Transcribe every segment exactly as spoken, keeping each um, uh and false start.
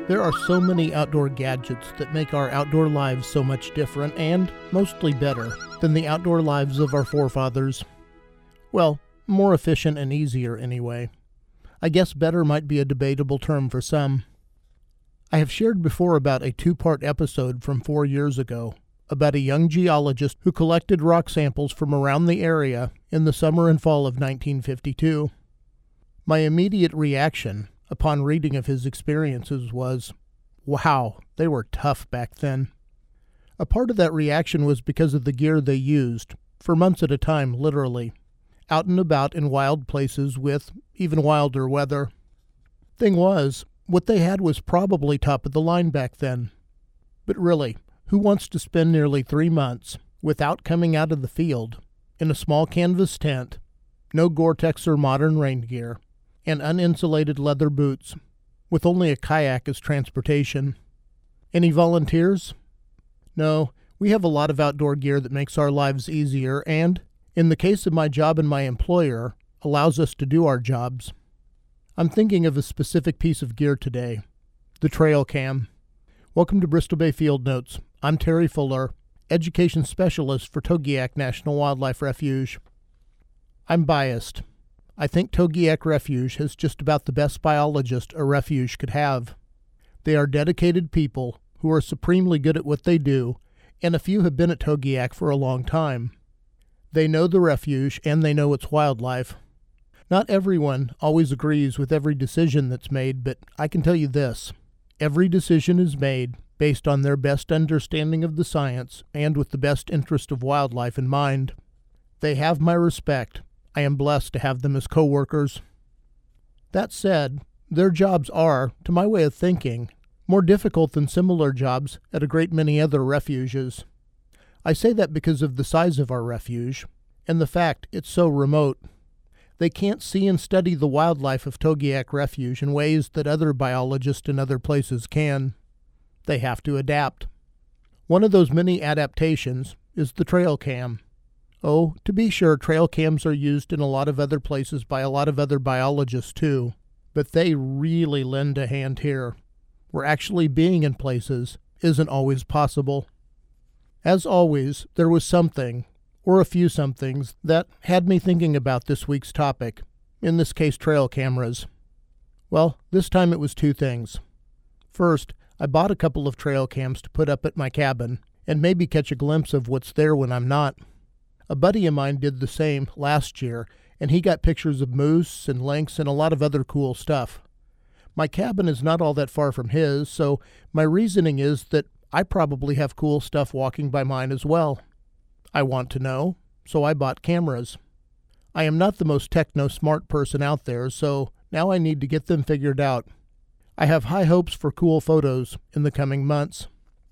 There are so many outdoor gadgets that make our outdoor lives so much different and mostly better than the outdoor lives of our forefathers. Well, more efficient and easier anyway. I guess better might be a debatable term for some. I have shared before about a two-part episode from four years ago about a young geologist who collected rock samples from around the area in the summer and fall of nineteen fifty-two. My immediate reaction upon reading of his experiences was, wow, they were tough back then. A part of that reaction was because of the gear they used, for months at a time, literally, out and about in wild places with even wilder weather. Thing was, what they had was probably top of the line back then. But really, who wants to spend nearly three months without coming out of the field, in a small canvas tent, no Gore-Tex or modern rain gear, and uninsulated leather boots, with only a kayak as transportation? Any volunteers? No, we have a lot of outdoor gear that makes our lives easier and, in the case of my job and my employer, allows us to do our jobs. I'm thinking of a specific piece of gear today, the trail cam. Welcome to Bristol Bay Field Notes. I'm Terry Fuller, Education Specialist for Togiak National Wildlife Refuge. I'm biased. I think Togiak Refuge has just about the best biologist a refuge could have. They are dedicated people who are supremely good at what they do, and a few have been at Togiak for a long time. They know the refuge and they know its wildlife. Not everyone always agrees with every decision that's made, but I can tell you this. Every decision is made based on their best understanding of the science and with the best interest of wildlife in mind. They have my respect. I am blessed to have them as co-workers. That said, their jobs are, to my way of thinking, more difficult than similar jobs at a great many other refuges. I say that because of the size of our refuge and the fact it's so remote. They can't see and study the wildlife of Togiak Refuge in ways that other biologists in other places can. They have to adapt. One of those many adaptations is the trail cam. Oh, to be sure, trail cams are used in a lot of other places by a lot of other biologists too, but they really lend a hand here, where actually being in places isn't always possible. As always, there was something, or a few somethings, that had me thinking about this week's topic, in this case trail cameras. Well, this time it was two things. First, I bought a couple of trail cams to put up at my cabin, and maybe catch a glimpse of what's there when I'm not. A buddy of mine did the same last year, and he got pictures of moose and lynx and a lot of other cool stuff. My cabin is not all that far from his, so my reasoning is that I probably have cool stuff walking by mine as well. I want to know, so I bought cameras. I am not the most techno-smart person out there, so now I need to get them figured out. I have high hopes for cool photos in the coming months.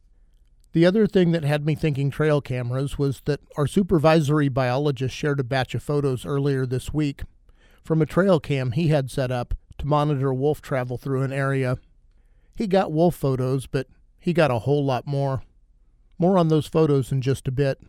The other thing that had me thinking trail cameras was that our supervisory biologist shared a batch of photos earlier this week from a trail cam he had set up to monitor wolf travel through an area. He got wolf photos, but he got a whole lot more. More on those photos in just a bit.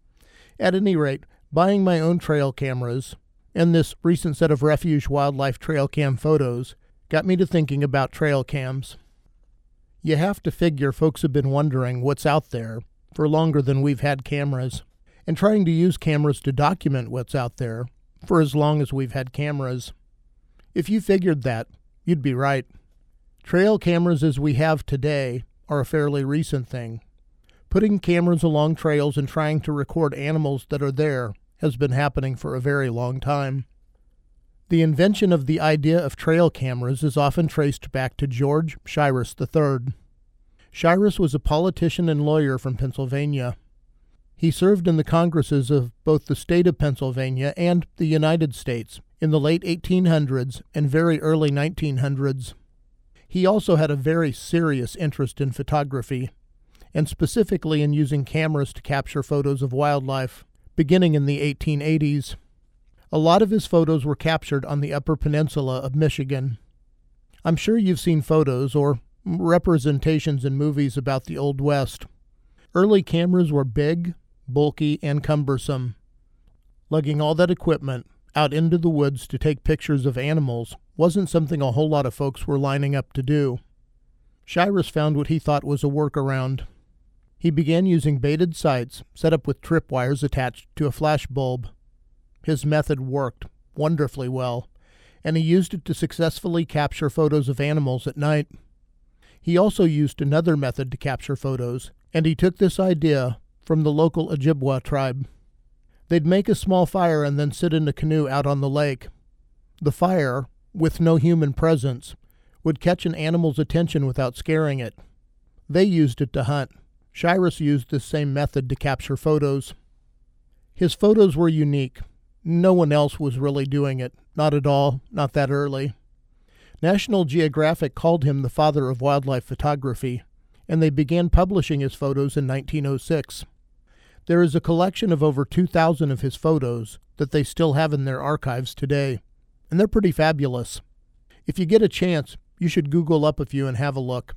At any rate, buying my own trail cameras and this recent set of Refuge Wildlife trail cam photos got me to thinking about trail cams. You have to figure folks have been wondering what's out there for longer than we've had cameras, and trying to use cameras to document what's out there for as long as we've had cameras. If you figured that, you'd be right. Trail cameras as we have today are a fairly recent thing. Putting cameras along trails and trying to record animals that are there has been happening for a very long time. The invention of the idea of trail cameras is often traced back to George Shiras the third. Shiras was a politician and lawyer from Pennsylvania. He served in the Congresses of both the state of Pennsylvania and the United States in the late eighteen hundreds and very early nineteen hundreds. He also had a very serious interest in photography, and specifically in using cameras to capture photos of wildlife, beginning in the eighteen eighties. A lot of his photos were captured on the Upper Peninsula of Michigan. I'm sure you've seen photos or representations in movies about the Old West. Early cameras were big, bulky, and cumbersome. Lugging all that equipment out into the woods to take pictures of animals wasn't something a whole lot of folks were lining up to do. Shiras found what he thought was a workaround. He began using baited sights set up with tripwires attached to a flash bulb. His method worked wonderfully well, and he used it to successfully capture photos of animals at night. He also used another method to capture photos, and he took this idea from the local Ojibwa tribe. They'd make a small fire and then sit in a canoe out on the lake. The fire, with no human presence, would catch an animal's attention without scaring it. They used it to hunt. Shiras used this same method to capture photos. His photos were unique. No one else was really doing it. Not at all, not that early. National Geographic called him the father of wildlife photography, and they began publishing his photos in nineteen oh six. There is a collection of over two thousand of his photos that they still have in their archives today, and they're pretty fabulous. If you get a chance, you should Google up a few and have a look.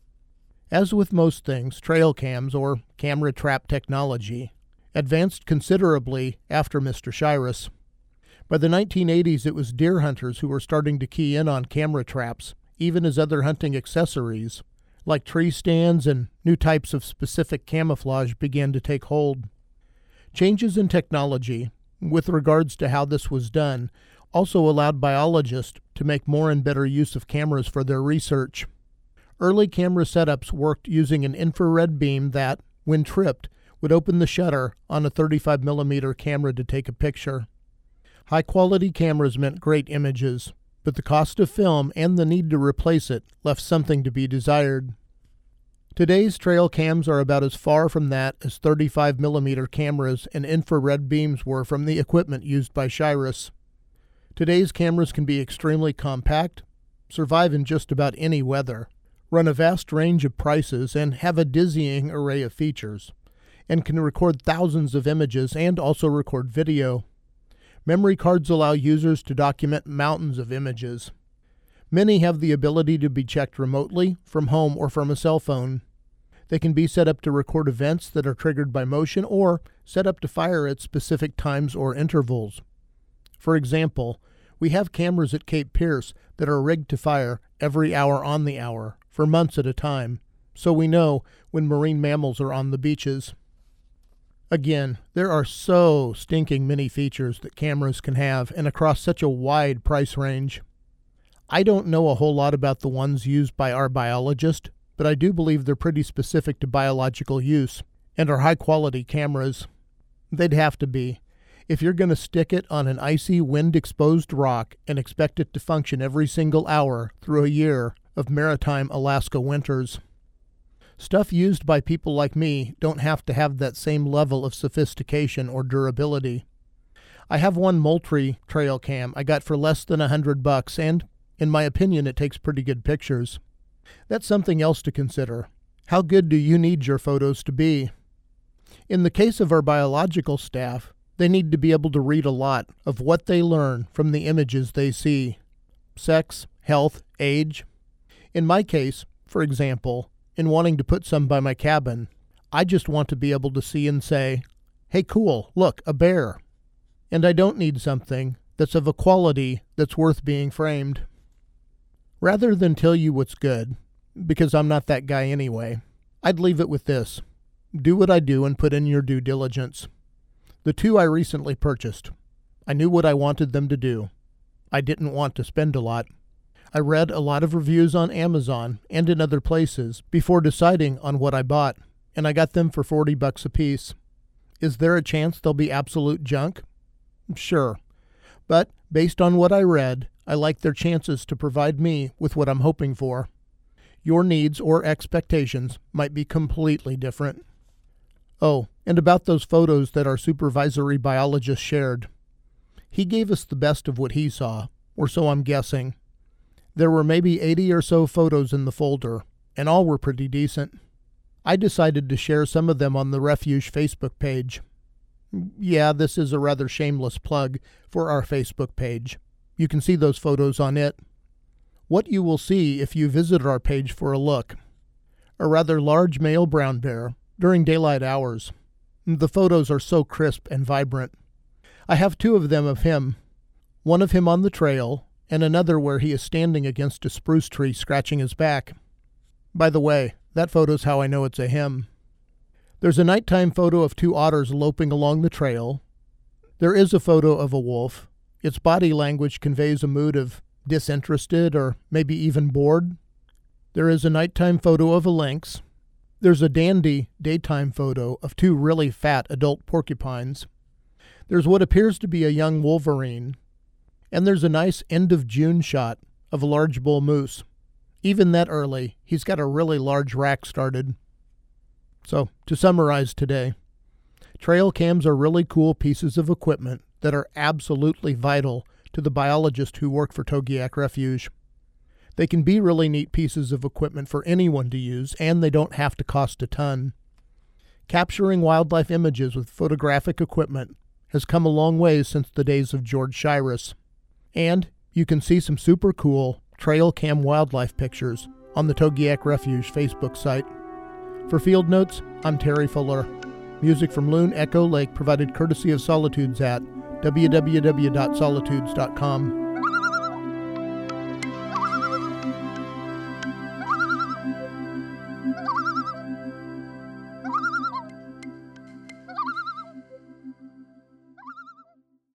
As with most things, trail cams, or camera trap technology, advanced considerably after Mister Shiras. By the nineteen eighties, it was deer hunters who were starting to key in on camera traps, even as other hunting accessories, like tree stands and new types of specific camouflage, began to take hold. Changes in technology, with regards to how this was done, also allowed biologists to make more and better use of cameras for their research. Early camera setups worked using an infrared beam that, when tripped, would open the shutter on a thirty-five millimeter camera to take a picture. High-quality cameras meant great images, but the cost of film and the need to replace it left something to be desired. Today's trail cams are about as far from that as thirty-five millimeter cameras and infrared beams were from the equipment used by Shiras. Today's cameras can be extremely compact, survive in just about any weather, run a vast range of prices, and have a dizzying array of features, and can record thousands of images and also record video. Memory cards allow users to document mountains of images. Many have the ability to be checked remotely, from home or from a cell phone. They can be set up to record events that are triggered by motion or set up to fire at specific times or intervals. For example, we have cameras at Cape Pierce that are rigged to fire every hour on the hour, for months at a time, so we know when marine mammals are on the beaches. Again, there are so stinking many features that cameras can have, and across such a wide price range. I don't know a whole lot about the ones used by our biologist, but I do believe they're pretty specific to biological use, and are high-quality cameras. They'd have to be, if you're going to stick it on an icy, wind-exposed rock and expect it to function every single hour through a year of maritime Alaska winters. Stuff used by people like me don't have to have that same level of sophistication or durability. I have one Moultrie trail cam I got for less than a hundred bucks, and, in my opinion, it takes pretty good pictures. That's something else to consider. How good do you need your photos to be? In the case of our biological staff, they need to be able to read a lot of what they learn from the images they see. Sex, health, age. In my case, for example, in wanting to put some by my cabin, I just want to be able to see and say, "Hey, cool, look, a bear." And I don't need something that's of a quality that's worth being framed. Rather than tell you what's good, because I'm not that guy anyway, I'd leave it with this. Do what I do and put in your due diligence. The two I recently purchased. I knew what I wanted them to do. I didn't want to spend a lot. I read a lot of reviews on Amazon and in other places before deciding on what I bought, and I got them for forty bucks a piece. Is there a chance they'll be absolute junk? Sure. But based on what I read, I like their chances to provide me with what I'm hoping for. Your needs or expectations might be completely different. Oh, and about those photos that our supervisory biologist shared. He gave us the best of what he saw, or so I'm guessing. There were maybe eighty or so photos in the folder, and all were pretty decent. I decided to share some of them on the Refuge Facebook page. Yeah, this is a rather shameless plug for our Facebook page. You can see those photos on it. What you will see if you visit our page for a look. A rather large male brown bear during daylight hours. The photos are so crisp and vibrant. I have two of them of him. One of him on the trail, and another where he is standing against a spruce tree scratching his back. By the way, that photo's how I know it's a him. There's a nighttime photo of two otters loping along the trail. There is a photo of a wolf. Its body language conveys a mood of disinterested or maybe even bored. There is a nighttime photo of a lynx. There's a dandy daytime photo of two really fat adult porcupines. There's what appears to be a young wolverine. And there's a nice end of June shot of a large bull moose. Even that early, he's got a really large rack started. So, to summarize today, trail cams are really cool pieces of equipment that are absolutely vital to the biologists who work for Togiak Refuge. They can be really neat pieces of equipment for anyone to use, and they don't have to cost a ton. Capturing wildlife images with photographic equipment has come a long way since the days of George Shiras. And you can see some super cool trail cam wildlife pictures on the Togiak Refuge Facebook site. For Field Notes, I'm Terry Fuller. Music from Loon Echo Lake provided courtesy of Solitudes at w w w dot solitudes dot com.